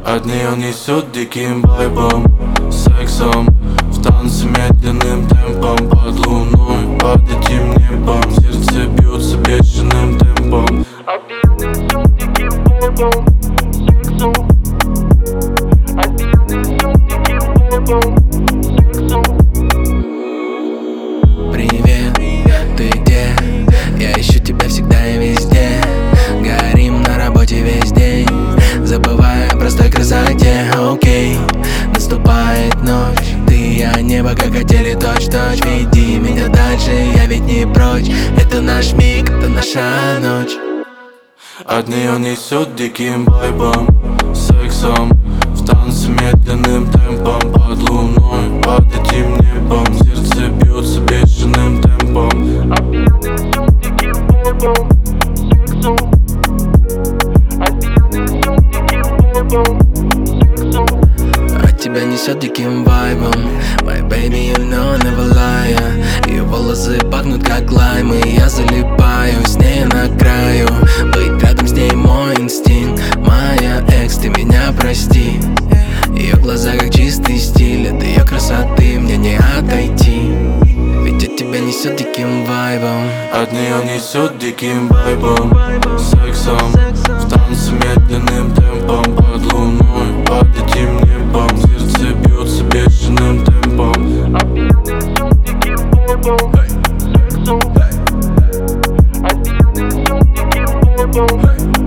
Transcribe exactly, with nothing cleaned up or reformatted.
От нее несет диким вайбом, сексом, в танце медленным темпом, под луной, под этим небом. Сердце бьется бешеным темпом. От нее несет диким вайбом, сексом. От нее несет диким вайбом, сексом. Привет, ты где? Я ищу тебя всегда и везде. Горим на работе весь день, забывая о простой красоте. Окей, наступает ночь, ты и я небо как хотели точь-точь. Веди меня дальше, я ведь не прочь. Это наш миг, это наша ночь. От нее несет диким вайбом, сексом, в танце медленным темпом, под луной, под этим небом. Сердце бьется бешеным темпом. От нее несет диким вайбом, сексом. От нее несет диким вайбом, сексом. От тебя несет диким вайбом, my baby, you know, never lie. Ее волосы пахнут как лайм, и я залипаю с ней на краю. Быть рядом с ней мой инстинкт, моя экс, ты меня прости. Ее глаза как чистый стиль, от ее красоты мне не отойти. Ведь от тебя несет диким вайбом. От нее несет диким вайбом, сексом, в танце медленным темпом, под луной, под этим небом. Сердце бьется бешеным темпом. От нее несет диким вайбом, сексом. От нее несет диким вайбом,